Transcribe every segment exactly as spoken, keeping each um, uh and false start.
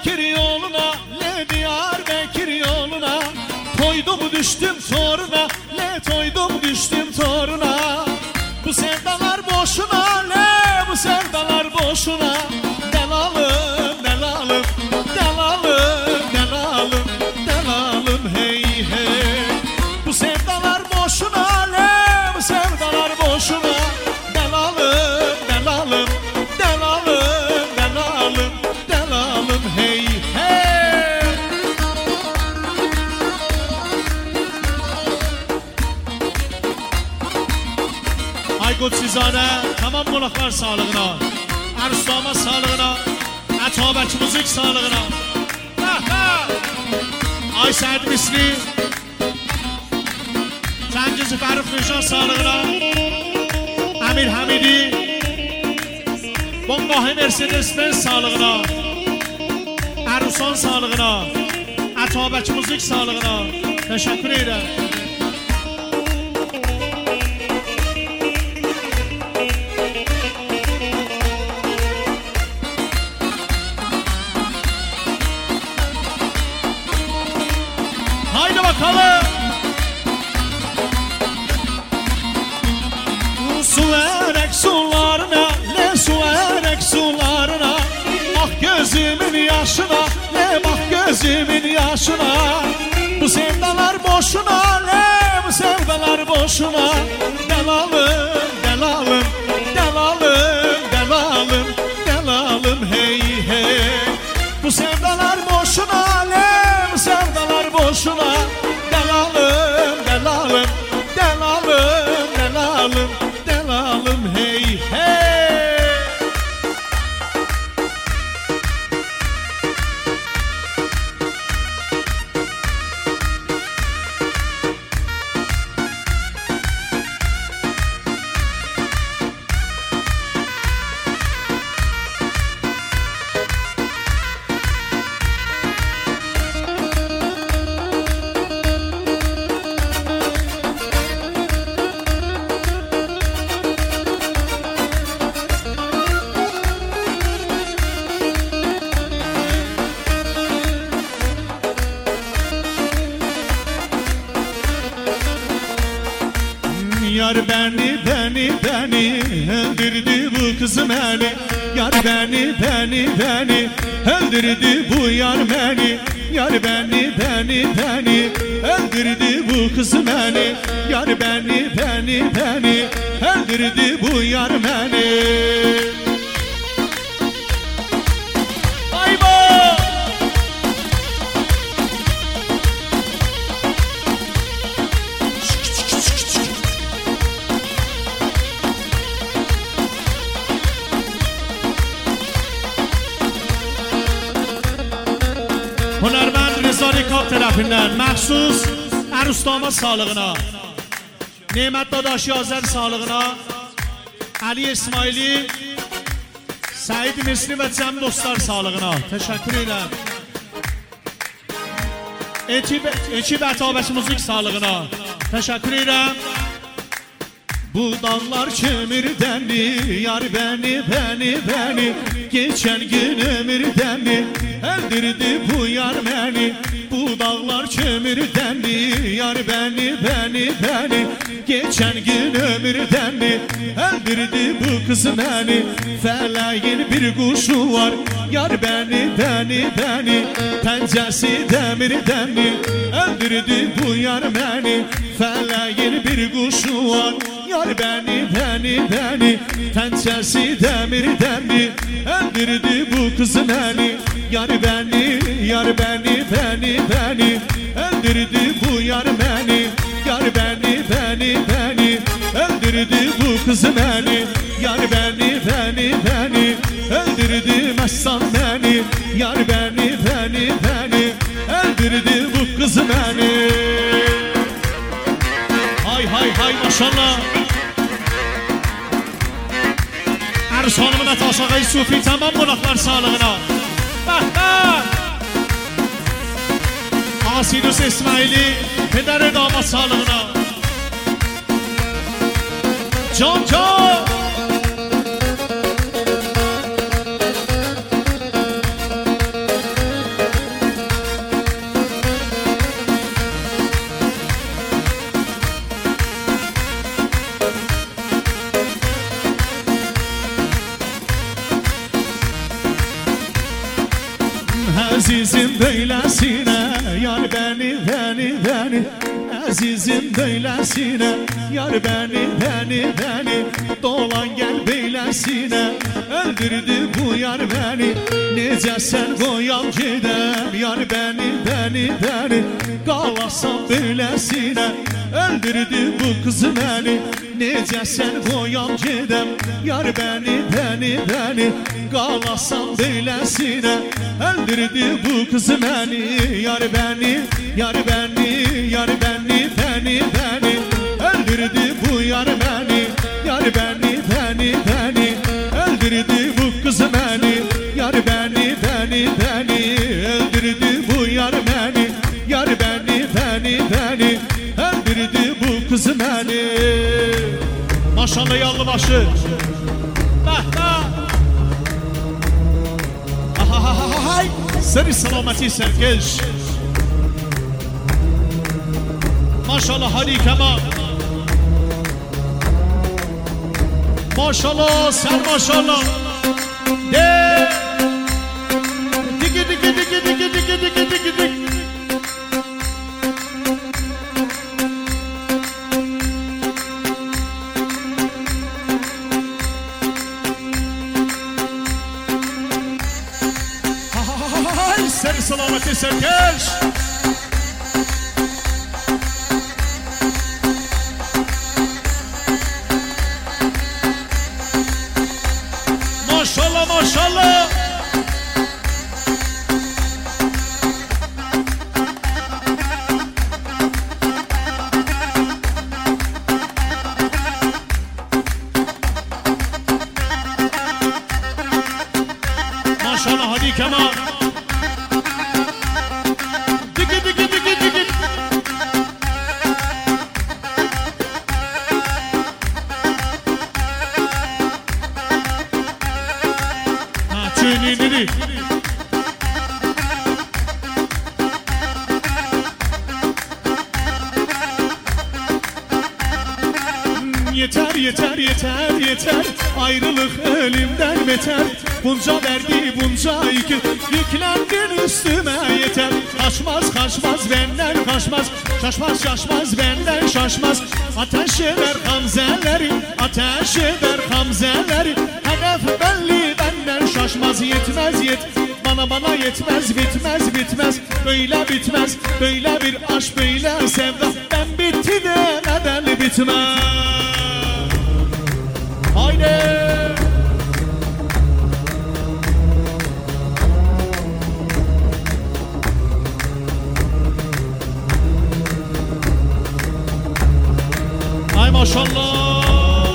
Bekir yoluna, ne Diyarbakır yoluna. Toydum düştüm toruna, ne toydum düştüm toruna. Bu sevdalar boşuna, ne bu sevdalar boşuna. Delalım, delalım, delalım, delalım, delalım hey hey. Bu sevdalar boşuna, ne bu sevdalar boşuna. Delalım, delalım, delalım, delalım, delalım hey hey. Aykut Sizane, tamam qonaqlar sağlığına, Ərustama sağlığına, Ətabək müzik sağlığına. Ay Səhid Misli, Cəngiz Fərux Nişan sağlığına, Əmir Həmidi, Bombahi Mercedes-Benz sağlığına, Ərusan sağlığına, Ətabək müzik sağlığına. Teşekkür ederim. Haydi bakalım. Su verek sularına, ne su verek sularına. Bak gözümün yaşına, ne bak gözümün yaşına. Bu sevdalar boşuna, ne bu sevdalar boşuna. Delalım, delalım, delalım, delalım, delalım hey hey. Bu sevdalar boşuna, ne bu sevdalar boşuna. Delalım, delalım, delalım, delalım, delalım hey hey. Yar beni, beni, beni öldürdü bu kızım beni. Yar beni, beni, beni öldürdü bu yar beni. Yar beni, beni, beni öldürdü bu kızım beni. Yar beni, beni, beni öldürdü bu yar beni. Hünərmənd Rıza Rikab tərəfindən məxsus Ərustama sağlığına, Nemət Dadaş Yazər sağlığına, Ali İsmaili, Səhid Misli və cəm dostlar sağlığına. Teşekkür ederim. Ekib, ekib Ətabək müzik sağlığına. Teşekkür ederim. Bu dağlar kömürdendi, yar beni, beni, beni. Geçen gün ömürdendi, öldürdü bu yar beni. Bu dağlar kömürdendi, yar beni, beni, beni. Geçen gün ömürdendi, öldürdü bu kız beni. Feleğin bir kuşu var, yar beni, beni, beni. Pencesi demirdendi, öldürdü bu yar beni. Feleğin bir kuşu var, yar beni, beni, beni. Pençesi demirden mi öldürdü bu kızı beni. Yar beni, yar beni, beni, beni öldürdü bu yar beni. Yar beni, beni, beni öldürdü bu kızı beni. Yar beni, beni, beni öldürdü messan beni. Yar beni, beni, beni öldürdü bu kızı beni. Hay hay hay maşallah. Ersanımın Ataşağay Sufi tamam qonaqlar sağlığına. Bəh bəh. Asidus İsmaili pedər damat sağlığına. Can can. Azizim böylesine yar beni beni beni Azizim böylesine yar beni beni beni Dolan gel böylesine öldürdü bu yar beni Nece sen koyam gidem yar beni beni beni Qalasam böylesine öldürdü bu kızı beni Nece sen koyam gidem yar beni beni beni Qalasam böylesine öldürdü bu kızı beni Yar beni yar beni yar beni beni beni öldürdü bu yar beni Yar beni beni beni öldürdü bu kızı beni Yar beni beni beni öldürdü bu yar beni Yar beni beni beni öldürdü bu kızı beni Maşallah yallı başı bah bah Ahahahay Seri salameti serkeş Maşallah Ali Kemal Maşallah sen maşallah De Diki diki diki diki diki diki diki diki Hay seri salameti serkeş Maşallah maşallah Maşallah hadi Kemal Diki diki diki diki Ha çöğünleri Yeter yeter yeter yeter Ayrılık ölümden beter Bunca verdi bunca yükü Yüklendin üstüme yeter Kaçmaz kaçmaz benden kaçmaz Şaşmaz şaşmaz benden şaşmaz Ateş eder hamzeleri Ateş eder hamzeleri Hedef belli benden şaşmaz Yetmez yet Bana bana yetmez bitmez bitmez Böyle bitmez böyle bir aşk böyle sevda Ben bitti demeden bitmez Haydi Ay maşallah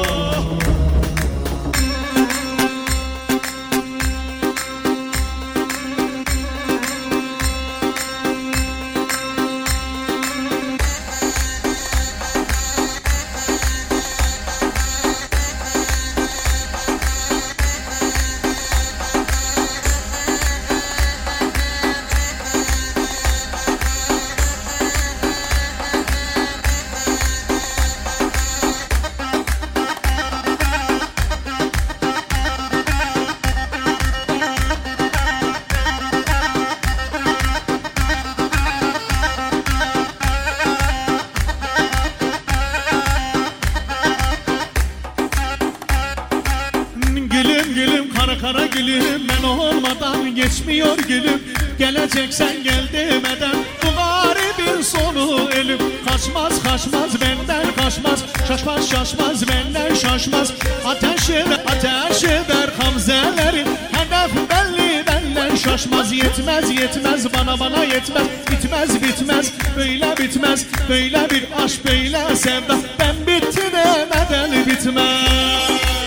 Gülüm gülüm kara kara gülüm Ben olmadan geçmiyor gülüm Geleceksen gel demeden Bu garibin sonu ölüm Kaçmaz kaçmaz benden kaçmaz Şaşmaz şaşmaz benden şaşmaz Ateş eder ateş eder hamzeleri Hedef belli benden şaşmaz Yetmez yetmez bana bana yetmez Bitmez bitmez böyle bitmez Böyle bir aşk böyle sevda Ben bitti demeden bitmez